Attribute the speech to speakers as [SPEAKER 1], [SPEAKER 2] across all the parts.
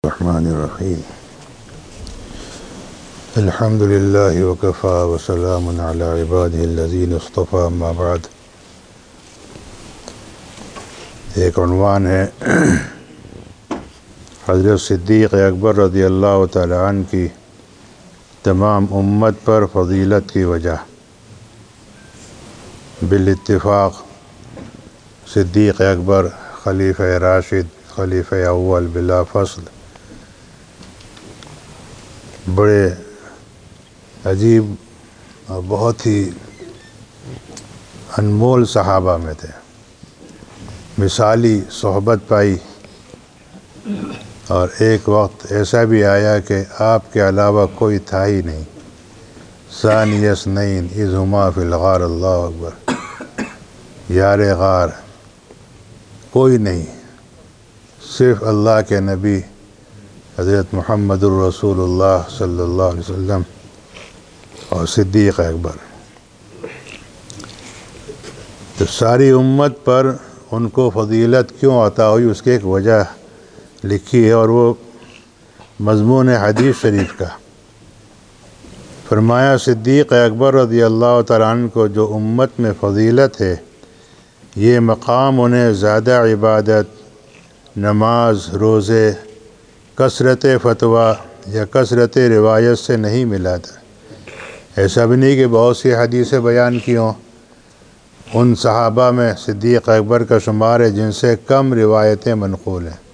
[SPEAKER 1] الرحمن الرحیم الحمد للہ وکفی وسلام علی عبادہ الذین اصطفی اما بعد۔ ایک عنوان ہے حضرت صدیق اکبر رضی اللہ تعالی عنہ کی تمام امت پر فضیلت کی وجہ۔ بالاتفاق صدیق اکبر خلیفہ راشد، خلیفہ اول بلا فصل، بڑے عجیب اور بہت ہی انمول صحابہ میں تھے۔ مثالی صحبت پائی، اور ایک وقت ایسا بھی آیا کہ آپ کے علاوہ کوئی تھا ہی نہیں۔ ثانی اثنین اذ ہما فی الغار، اللہ اکبر، یار غار کوئی نہیں، صرف اللہ کے نبی حضرت محمد الرسول اللہ صلی اللہ علیہ وسلم اور صدیق اکبر۔ تو ساری امت پر ان کو فضیلت کیوں عطا ہوئی، اس کی ایک وجہ لکھی ہے، اور وہ مضمون حدیث شریف کا۔ فرمایا صدیق اکبر رضی اللہ تعالیٰ عنہ کو جو امت میں فضیلت ہے، یہ مقام انہیں زیادہ عبادت، نماز، روزے، کثرت فتویٰ یا کثرت روایت سے نہیں ملا تھا۔ ایسا بھی نہیں کہ بہت سی حدیثیں بیان کی ہوں، ان صحابہ میں صدیق اکبر کا شمار ہے جن سے کم روایتیں منقول ہیں،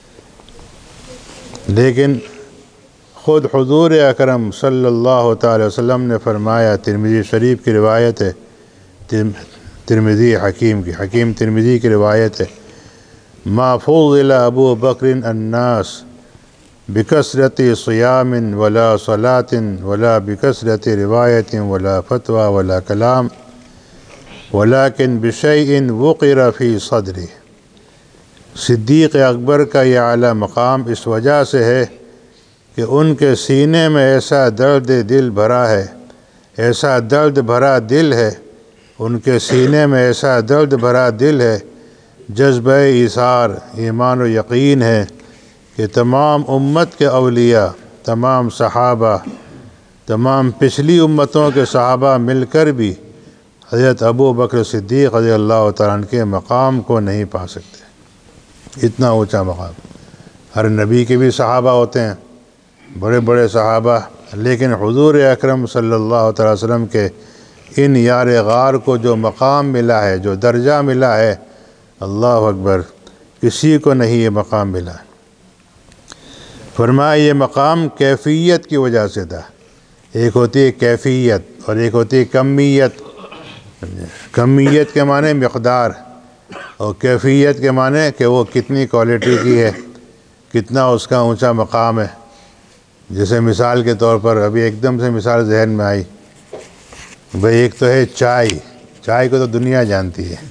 [SPEAKER 1] لیکن خود حضور اکرم صلی اللہ تعالی وسلم نے فرمایا، ترمذی شریف کی روایت ہے، ترمذی حکیم ترمذی کی روایت ہے، ما فضل ابو بکر الناس بکثرت صیام ولا صلاة ولا بکثرت روایت ولا فتوى ولا کلام ولكن بشیء وقر فی صدرہ۔ صدیق اکبر کا یہ اعلیٰ مقام اس وجہ سے ہے کہ ان کے سینے میں ایسا درد دل بھرا ہے، ایسا درد بھرا دل ہے، ان کے سینے میں ایسا درد بھرا دل ہے، جذبہ ایثار، ایمان و یقین ہے کہ تمام امت کے اولیاء، تمام صحابہ، تمام پچھلی امتوں کے صحابہ مل کر بھی حضرت ابو بکر صدیق رضی اللہ تعالیٰ عنہ کے مقام کو نہیں پا سکتے۔ اتنا اونچا مقام۔ ہر نبی کے بھی صحابہ ہوتے ہیں، بڑے بڑے صحابہ، لیکن حضور اکرم صلی اللہ تعالی وسلم کے ان یار غار کو جو مقام ملا ہے، جو درجہ ملا ہے، اللہ اکبر، کسی کو نہیں یہ مقام ملا۔ فرمایا یہ مقام کیفیت کی وجہ سے تھا۔ ایک ہوتی ہے کیفیت اور ایک ہوتی ہے کمیت۔ کمیت کے معنی مقدار، اور کیفیت کے معنی کہ وہ کتنی کوالٹی کی ہے، کتنا اس کا اونچا مقام ہے۔ جیسے مثال کے طور پر ابھی ایک دم سے مثال ذہن میں آئی، بھئی ایک تو ہے چائے کو تو دنیا جانتی ہے۔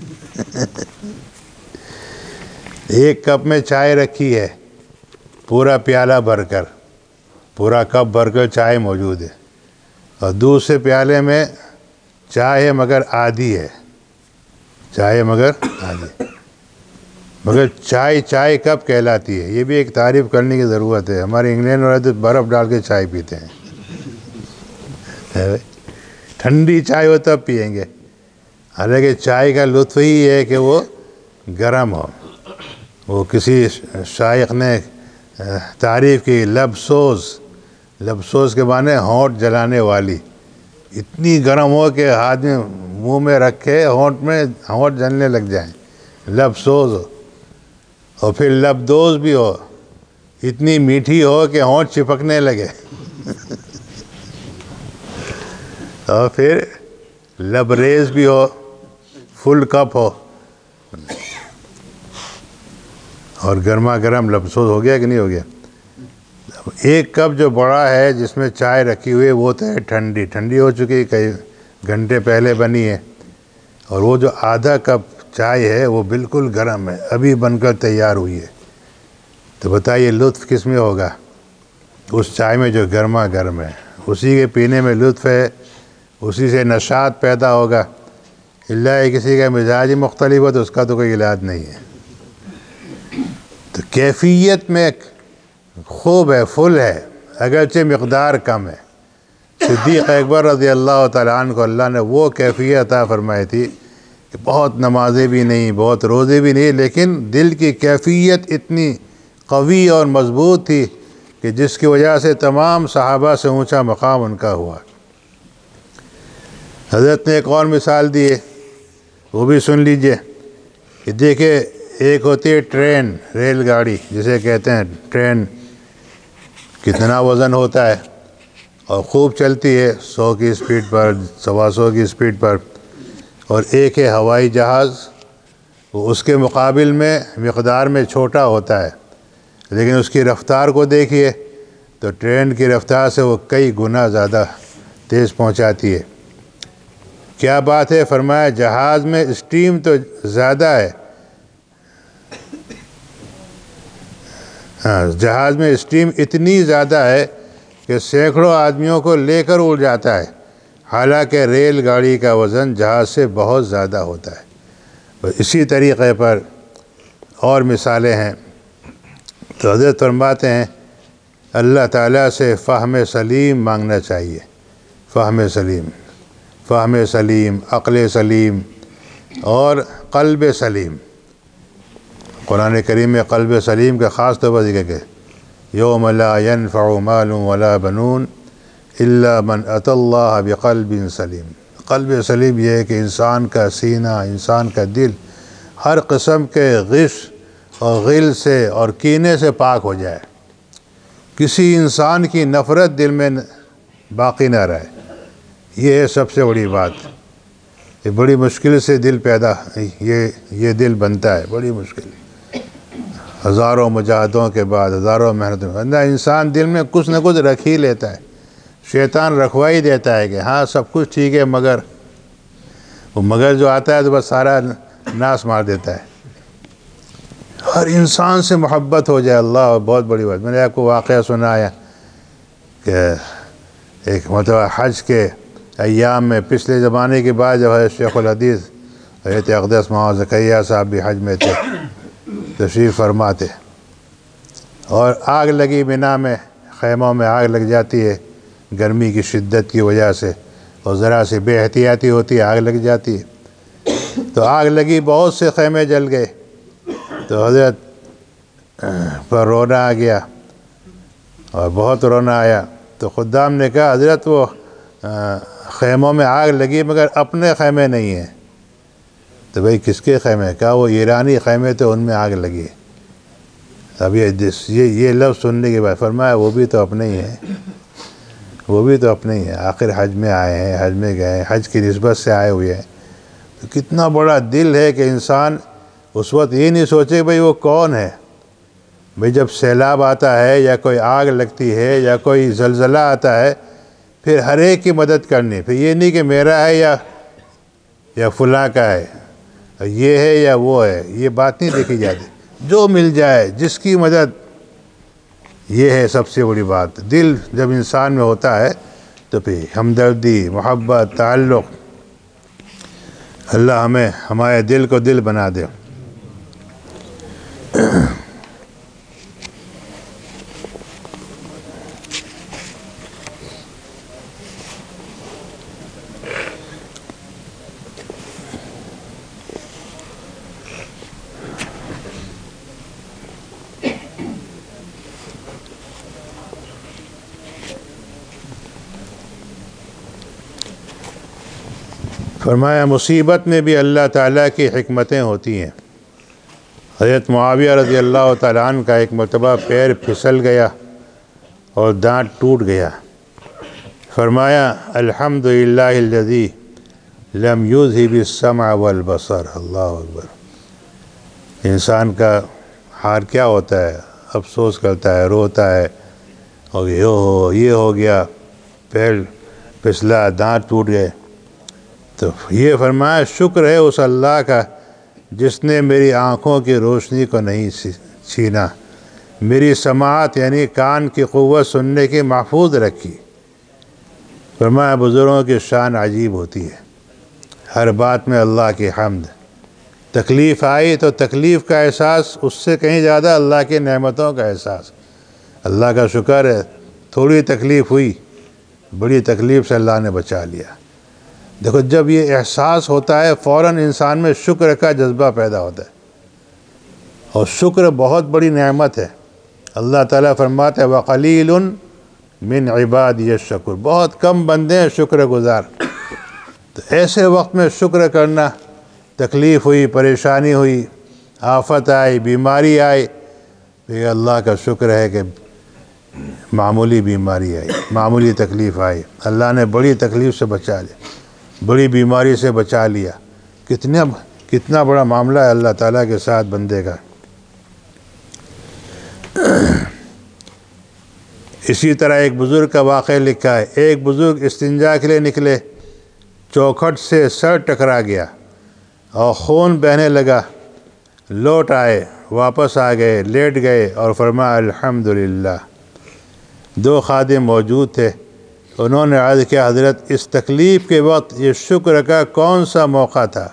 [SPEAKER 1] ایک کپ میں چائے رکھی ہے، پورا پیالہ بھر کر، پورا کپ بھر کر چائے موجود ہے، اور دوسرے پیالے میں چائے ہے مگر آدھی ہے، چائے مگر آدھی، مگر چائے کب کہلاتی ہے؟ یہ بھی ایک تعریف کرنے کی ضرورت ہے۔ ہمارے انگلینڈ والے تو برف ڈال کے چائے پیتے ہیں، ٹھنڈی چائے ہو تب پئیں گے، حالانکہ چائے کا لطف ہی ہے کہ وہ گرم ہو۔ وہ کسی شائق نے تعریف کی، لبسوز کے معنی ہونٹ جلانے والی، اتنی گرم ہو کہ آدمی منہ میں رکھے ہونٹ جلنے لگ جائیں، لبسوز ہو۔ اور پھر لبدوز بھی ہو، اتنی میٹھی ہو کہ ہونٹ چپکنے لگے۔ اور پھر لبریز بھی ہو، فل کپ ہو، اور گرما گرم لبسوز ہو گیا کہ نہیں ہو گیا؟ ایک کپ جو بڑا ہے جس میں چائے رکھی ہوئی ہے، وہ تو ہے ٹھنڈی ہو چکی، کئی گھنٹے پہلے بنی ہے، اور وہ جو آدھا کپ چائے ہے وہ بالکل گرم ہے، ابھی بن کر تیار ہوئی ہے۔ تو بتائیے لطف کس میں ہوگا؟ اس چائے میں جو گرما گرم ہے، اسی کے پینے میں لطف ہے، اسی سے نشاط پیدا ہوگا۔ اللہ کسی کا مزاج ہی مختلف ہو تو اس کا تو کوئی علاج نہیں ہے۔ تو کیفیت میں خوب ہے، فل ہے، اگرچہ مقدار کم ہے۔ صدیق اکبر رضی اللہ تعالیٰ عنہ کو اللہ نے وہ کیفیت عطا فرمائی تھی کہ بہت نمازیں بھی نہیں، بہت روزے بھی نہیں، لیکن دل کی کیفیت اتنی قوی اور مضبوط تھی کہ جس کی وجہ سے تمام صحابہ سے اونچا مقام ان کا ہوا۔ حضرت نے ایک اور مثال دی ہے، وہ بھی سن لیجئے کہ دیکھیں، ایک ہوتی ہے ٹرین، ریل گاڑی جسے کہتے ہیں ٹرین، کتنا وزن ہوتا ہے اور خوب چلتی ہے 100 کی اسپیڈ پر، 125 کی اسپیڈ پر۔ اور ایک ہے ہوائی جہاز، وہ اس کے مقابل میں مقدار میں چھوٹا ہوتا ہے، لیکن اس کی رفتار کو دیکھیے تو ٹرین کی رفتار سے وہ کئی گنا زیادہ تیز پہنچاتی ہے۔ کیا بات ہے؟ فرمایا جہاز میں اسٹیم تو زیادہ ہے، جہاز میں اسٹیم اتنی زیادہ ہے کہ سینکڑوں آدمیوں کو لے کر اڑ جاتا ہے، حالانکہ ریل گاڑی کا وزن جہاز سے بہت زیادہ ہوتا ہے۔ اور اسی طریقے پر اور مثالیں ہیں۔ تو حضرت فرماتے ہیں اللہ تعالیٰ سے فہم سلیم مانگنا چاہیے، فہم سلیم، عقل سلیم اور قلب سلیم۔ قرآن کریم میں قلب سلیم کا خاص طور پر ذکر ہے، یوم لا ينفع مال ولا بنون الا من اتى اللہ بقلب سلیم۔ قلب سلیم یہ ہے کہ انسان کا سینہ، انسان کا دل ہر قسم کے غش اور غل سے اور کینے سے پاک ہو جائے، کسی انسان کی نفرت دل میں باقی نہ رہے۔ یہ ہے سب سے بڑی بات۔ یہ بڑی مشکل سے دل پیدا، یہ دل بنتا ہے، بڑی مشکل، ہزاروں مجاہدوں کے بعد، ہزاروں محنتوں کے بعد انسان دل میں کچھ نہ کچھ رکھ ہی لیتا ہے۔ شیطان رکھوا ہی دیتا ہے کہ ہاں سب کچھ ٹھیک ہے، مگر وہ مگر جو آتا ہے تو بس سارا ناس مار دیتا ہے۔ ہر انسان سے محبت ہو جائے، اللہ بہت بڑی بات۔ میں نے آپ کو واقعہ سنایا کہ ایک مرتبہ حج کے ایام میں، پچھلے زمانے کے بعد جب حضرت شیخ الحدیث حضرت اقدس مولانا زکریا صاحب بھی حج میں تھے، تشریف فرما تھے، اور آگ لگی مینا میں، خیموں میں آگ لگ جاتی ہے گرمی کی شدت کی وجہ سے، اور ذرا سی بے احتیاطی ہوتی ہے آگ لگ جاتی ہے۔ تو آگ لگی، بہت سے خیمے جل گئے، تو حضرت پر رونا آ گیا اور بہت رونا آیا۔ تو خدام نے کہا حضرت وہ خیموں میں آگ لگی مگر اپنے خیمے نہیں ہیں۔ تو بھائی کس کے خیمے؟ کہا وہ ایرانی خیمے تھے، ان میں آگ لگی۔ اب یہ لفظ سننے کے بعد فرمایا وہ بھی تو اپنے ہی ہیں، وہ بھی تو اپنے ہی ہیں، آخر حج میں آئے ہیں، حج میں گئے ہیں، حج کی نسبت سے آئے ہوئے ہیں۔ تو کتنا بڑا دل ہے کہ انسان اس وقت یہ نہیں سوچے بھائی وہ کون ہے۔ بھائی جب سیلاب آتا ہے یا کوئی آگ لگتی ہے یا کوئی زلزلہ آتا ہے، پھر ہر ایک کی مدد کرنی، پھر یہ نہیں کہ میرا ہے یا فلاں کا ہے، یہ ہے یا وہ ہے، یہ بات نہیں دیکھی جاتی، جو مل جائے جس کی مدد، یہ ہے سب سے بڑی بات۔ دل جب انسان میں ہوتا ہے تو پھر ہمدردی، محبت، تعلق، اللہ ہمیں ہمارے دل کو دل بنا دے۔ فرمایا مصیبت میں بھی اللہ تعالیٰ کی حکمتیں ہوتی ہیں۔ حضرت معاویہ رضی اللہ تعالیٰ عنہ کا ایک مرتبہ پیر پھسل گیا اور دانت ٹوٹ گیا۔ فرمایا الحمدللہ الذی لم یذہب السمع والبصر۔ اللہ اکبر۔ انسان کا حال کیا ہوتا ہے؟ افسوس کرتا ہے، روتا ہے، اور یہ ہو گیا، پیر پھسلا، دانت ٹوٹ گئے۔ تو یہ فرمایا شکر ہے اس اللہ کا جس نے میری آنکھوں کی روشنی کو نہیں چھینا، میری سماعت یعنی کان کی قوت سننے کی محفوظ رکھی۔ فرمایا بزرگوں کی شان عجیب ہوتی ہے، ہر بات میں اللہ کی حمد۔ تکلیف آئی تو تکلیف کا احساس اس سے کہیں زیادہ اللہ کی نعمتوں کا احساس۔ اللہ کا شکر ہے، تھوڑی تکلیف ہوئی، بڑی تکلیف سے اللہ نے بچا لیا۔ دیکھو جب یہ احساس ہوتا ہے فوراً انسان میں شکر کا جذبہ پیدا ہوتا ہے، اور شکر بہت بڑی نعمت ہے۔ اللہ تعالیٰ فرماتے ہیں وَقَلِيلٌ مِّنْ عِبَادِيَ الشَّكُورُ، بہت کم بندے ہیں شکر گزار۔ تو ایسے وقت میں شکر کرنا، تکلیف ہوئی، پریشانی ہوئی، آفت آئی، بیماری آئی، تو یہ اللہ کا شکر ہے کہ معمولی بیماری آئی، معمولی تکلیف آئی، اللہ نے بڑی تکلیف سے بچا لیا، بڑی بیماری سے بچا لیا۔ کتنا بڑا معاملہ ہے اللہ تعالیٰ کے ساتھ بندے کا۔ اسی طرح ایک بزرگ کا واقعہ لکھا ہے، ایک بزرگ استنجا کے لیے نکلے، چوکھٹ سے سر ٹکرا گیا اور خون بہنے لگا، لوٹ آئے، واپس آ گئے، لیٹ گئے اور فرمایا الحمدللہ۔ دو خادم موجود تھے، انہوں نے عرض کیا حضرت اس تکلیف کے وقت یہ شکر کا کون سا موقع تھا؟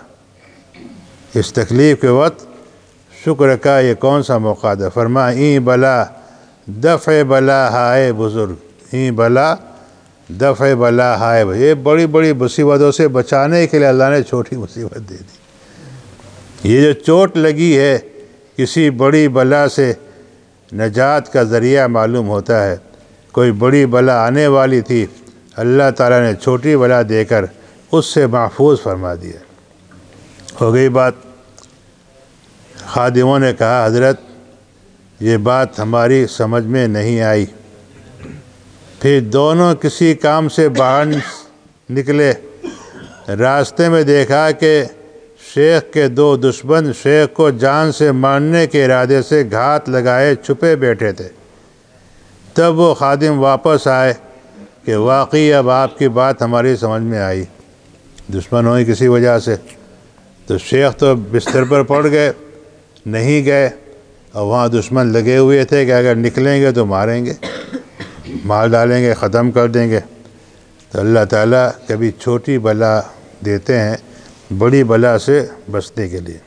[SPEAKER 1] اس تکلیف کے وقت شکر کا یہ کون سا موقع تھا؟ فرمایا این بلا دفع بلا ہائے بزرگ، این بلا دفع بلا ہائے، یہ بڑی بڑی مصیبتوں سے بچانے کے لیے اللہ نے چھوٹی مصیبت دے دی۔ یہ جو چوٹ لگی ہے کسی بڑی بلا سے نجات کا ذریعہ معلوم ہوتا ہے، کوئی بڑی بلا آنے والی تھی، اللہ تعالیٰ نے چھوٹی بلا دے کر اس سے محفوظ فرما دیا۔ ہو گئی بات۔ خادموں نے کہا حضرت یہ بات ہماری سمجھ میں نہیں آئی۔ پھر دونوں کسی کام سے باہر نکلے، راستے میں دیکھا کہ شیخ کے دو دشمن شیخ کو جان سے مارنے کے ارادے سے گھات لگائے چھپے بیٹھے تھے۔ تب وہ خادم واپس آئے کہ واقعی اب آپ کی بات ہماری سمجھ میں آئی، دشمن ہوئی کسی وجہ سے۔ تو شیخ تو بستر پر پڑ گئے، نہیں گئے، اور وہاں دشمن لگے ہوئے تھے کہ اگر نکلیں گے تو ماریں گے، مار ڈالیں گے، ختم کر دیں گے۔ تو اللہ تعالیٰ کبھی چھوٹی بلا دیتے ہیں بڑی بلا سے بچنے کے لیے۔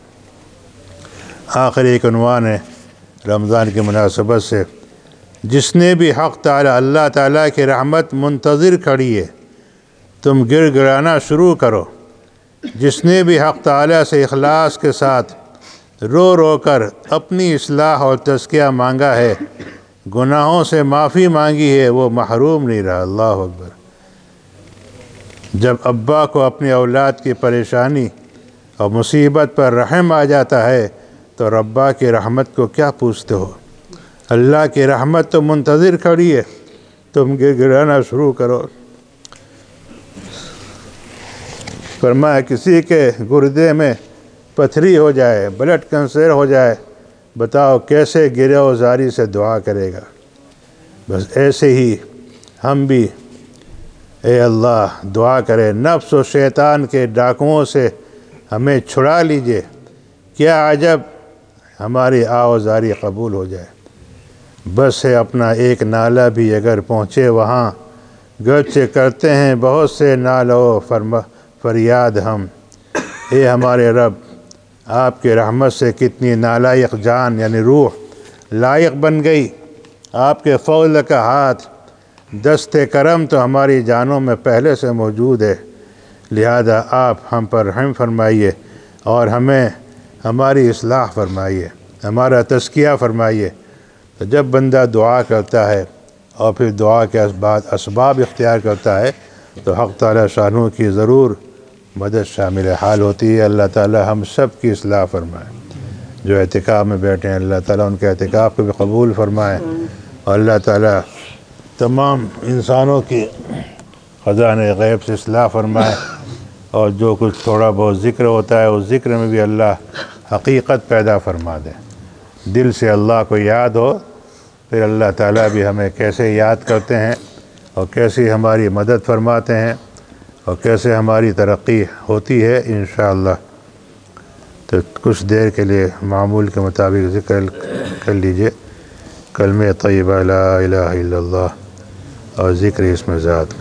[SPEAKER 1] آخر ایک عنوان ہے رمضان کی مناسبت سے، جس نے بھی حق تعالیٰ اللہ تعالیٰ کی رحمت منتظر کھڑی ہے تم گر گرانا شروع کرو۔ جس نے بھی حق تعالیٰ سے اخلاص کے ساتھ رو رو کر اپنی اصلاح اور تزکیہ مانگا ہے، گناہوں سے معافی مانگی ہے، وہ محروم نہیں رہا۔ اللہ اکبر۔ جب ابا کو اپنی اولاد کی پریشانی اور مصیبت پر رحم آ جاتا ہے تو ربا کی رحمت کو کیا پوچھتے ہو؟ اللہ کی رحمت تو منتظر کھڑی ہے، تم گر گرانا شروع کرو۔ فرمایا کسی کے گردے میں پتھری ہو جائے، بلڈ کینسر ہو جائے، بتاؤ کیسے گرہ زاری سے دعا کرے گا؟ بس ایسے ہی ہم بھی اے اللہ دعا کرے نفس و شیطان کے ڈاکوؤں سے ہمیں چھڑا لیجئے، کیا عجب ہماری آوازاری قبول ہو جائے۔ بس ہے اپنا ایک نالہ بھی اگر پہنچے وہاں، گرچہ کرتے ہیں بہت سے نالوں فریاد ہم۔ اے ہمارے رب آپ کی رحمت سے کتنی نالائق جان یعنی روح لائق بن گئی، آپ کے فضل کا ہاتھ دست کرم تو ہماری جانوں میں پہلے سے موجود ہے، لہذا آپ ہم پر رحم فرمائیے اور ہمیں ہماری اصلاح فرمائیے، ہمارا تزکیہ فرمائیے۔ تو جب بندہ دعا کرتا ہے اور پھر دعا کے اسباب اختیار کرتا ہے تو حق تعالیٰ شانہ کی ضرور مدد شامل حال ہوتی ہے۔ اللہ تعالیٰ ہم سب کی اصلاح فرمائے۔ جو اعتکاف میں بیٹھے ہیں اللہ تعالیٰ ان کے اعتکاف کو بھی قبول فرمائے، اور اللہ تعالیٰ تمام انسانوں کی خزانہ غیب سے اصلاح فرمائے، اور جو کچھ تھوڑا بہت ذکر ہوتا ہے اس ذکر میں بھی اللہ حقیقت پیدا فرما دے۔ دل سے اللہ کو یاد ہو، پھر اللہ تعالیٰ بھی ہمیں کیسے یاد کرتے ہیں اور کیسی ہماری مدد فرماتے ہیں اور کیسے ہماری ترقی ہوتی ہے انشاءاللہ۔ تو کچھ دیر کے لیے معمول کے مطابق ذکر کر لیجئے کلمہ طیبہ لا الہ الا اللہ اور ذکر اسم ذات۔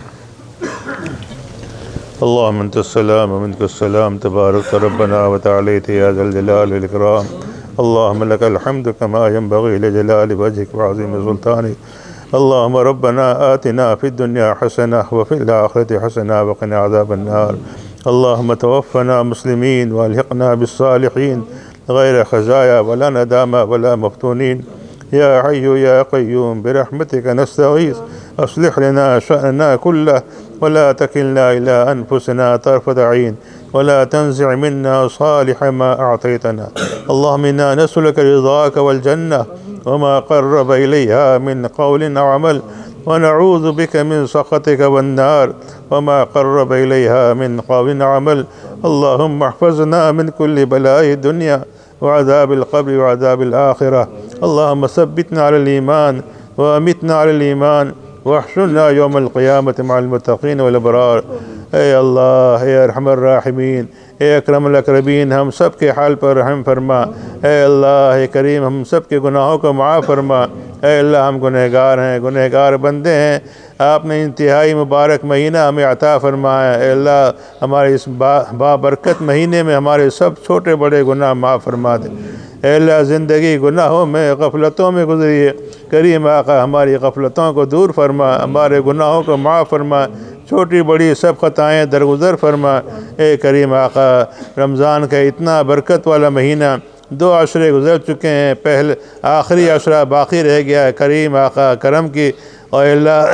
[SPEAKER 1] اللہم انت السلام ومنک السلام تبارک ربنا وتعالیت یا ذا الجلال والاکرام اللهم لك الحمد كما ينبغي لجلال وجهك وعظيم سلطانك. اللهم ربنا آتنا في الدنيا حسنة وفي الآخرة حسنة وقنا عذاب النار. اللهم توفنا مسلمين والحقنا بالصالحين غير خزايا ولا ندامة ولا مفتونين. يا حي يا قيوم برحمتك نستغيث أصلح لنا شأننا كله ولا تكلنا إلى أنفسنا طرفة عين ولا تنزع منا صالح ما أعطيتنا. اللهم إنا نسألك رضاك والجنة وما قرب إليها من قول أو عمل ونعوذ بك من سخطك والنار وما قرب إليها من قول أو عمل. اللهم احفظنا من كل بلاء الدنيا وعذاب القبر وعذاب الآخرة. اللهم ثبتنا على الإيمان وأمتنا على الإيمان واحشرنا يوم القيامة مع المتقين والأبرار. اے اللہ، اے ارحم الراحمین، اے اکرم الاکرمین، ہم سب کے حال پر رحم فرما. اے اللہ، اے کریم، ہم سب کے گناہوں کو معاف فرما. اے اللہ، ہم گنہگار ہیں، گنہگار بندے ہیں. آپ نے انتہائی مبارک مہینہ ہمیں عطا فرمایا. اے اللہ، ہمارے اس بابرکت مہینے میں ہمارے سب چھوٹے بڑے گناہ معاف فرما دے. اے اللہ، زندگی گناہوں میں غفلتوں میں گزری ہے. کریم آقا، ہماری غفلتوں کو دور فرما، ہمارے گناہوں کو معاف فرما، چھوٹی بڑی سب خطائیں درگزر فرما. اے کریم آقا، رمضان کا اتنا برکت والا مہینہ، 2 عشرے گزر چکے ہیں، پہلے آخری عشرہ باقی رہ گیا ہے. کریم آقا کرم کی، اور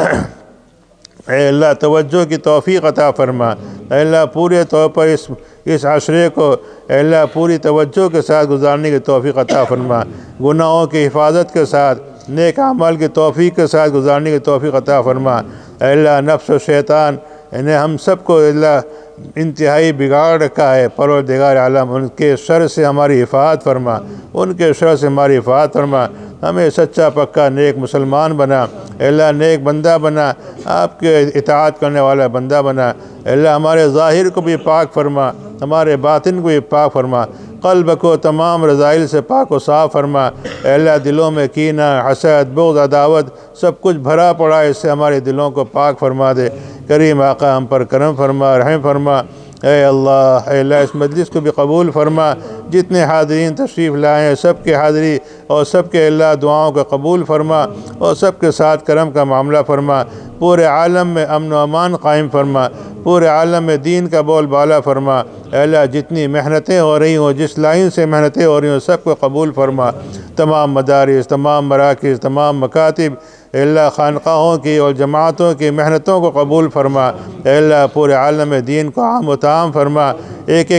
[SPEAKER 1] اے اللہ توجہ کی توفیق عطا فرما. اے اللہ پورے طور پر اس عشرے کو اے اللہ پوری توجہ کے ساتھ گزارنے کی توفیق عطا فرما. گناہوں کی حفاظت کے ساتھ، نیک اعمال کی توفیق کے ساتھ گزارنے کی توفیق عطا فرما. اے اللہ نفس و شیطان انہیں ہم سب کو اللہ انتہائی بگاڑ رکھا ہے. پروردگار عالم ان کے شر سے ہماری حفاظت فرما، ان کے شر سے ہماری حفاظت فرما. ہمیں سچا پکا نیک مسلمان بنا. اے اللہ نیک بندہ بنا، آپ کے اطاعت کرنے والا بندہ بنا. اے اللہ ہمارے ظاہر کو بھی پاک فرما، ہمارے باطن کو بھی پاک فرما. قلب کو تمام رذائل سے پاک و صاف فرما. اے اللہ دلوں میں کینہ، حسد، بغض، عداوت سب کچھ بھرا پڑا ہے، اس سے ہمارے دلوں کو پاک فرما دے. کریم آقا ہم پر کرم فرما، رحم فرما. اے اللہ اس مجلس کو بھی قبول فرما. جتنے حاضرین تشریف لائے ہیں سب کے حاضری اور سب کے اللہ دعاؤں کو قبول فرما اور سب کے ساتھ کرم کا معاملہ فرما. پورے عالم میں امن و امان قائم فرما، پورے عالم میں دین کا بول بالا فرما. اے اللہ جتنی محنتیں ہو رہی ہوں، جس لائن سے محنتیں ہو رہی ہوں، سب کو قبول فرما. تمام مدارس، تمام مراکز، تمام مکاتب، اے اللہ خانقاہوں کی اور جماعتوں کی محنتوں کو قبول فرما. اے اللہ پورے عالم میں دین کو عام و تام فرما. ایک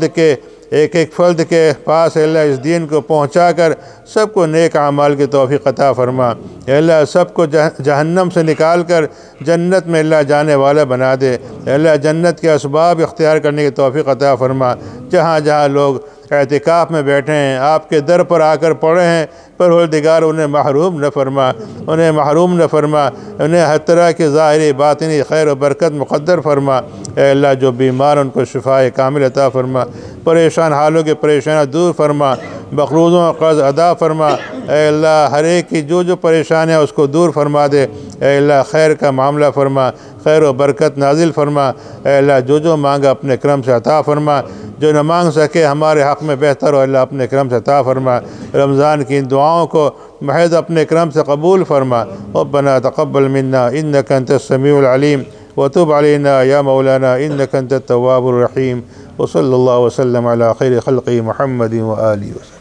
[SPEAKER 1] ایک فرد کے پاس اے اللہ اس دین کو پہنچا کر سب کو نیک اعمال کی توفیق عطا فرما. اے اللہ سب کو جہنم سے نکال کر جنت میں اللہ جانے والا بنا دے. اے اللہ جنت کے اسباب اختیار کرنے کی توفیق عطا فرما. جہاں جہاں لوگ اعتکاف میں بیٹھے ہیں، آپ کے در پر آ کر پڑے ہیں، پروردگار انہیں محروم نہ فرما، انہیں محروم نہ فرما. انہیں ہر طرح کی ظاہری باطنی خیر و برکت مقدر فرما. اے اللہ جو بیمار ان کو شفائے کامل عطا فرما. پریشان حالوں کے پریشانیاں دور فرما. مقروضوں کا قرض ادا فرما. اے اللہ ہر ایک کی جو پریشانیاں اس کو دور فرما دے. اے اللہ خیر کا معاملہ فرما، خیر و برکت نازل فرما. اے اللہ جو مانگا اپنے کرم سے عطا فرما. جو نہ مانگ سکے ہمارے حق میں بہتر ہو اللہ اپنے کرم سے عطا فرما. رمضان کی ان دعاؤں کو محض اپنے کرم سے قبول فرما. ربنا تقبل منا انك انت السميع العليم وتب علينا يا مولانا انك انت التواب الرحيم. وصلى الله وسلم على خير خلقه محمد وآله وسلم.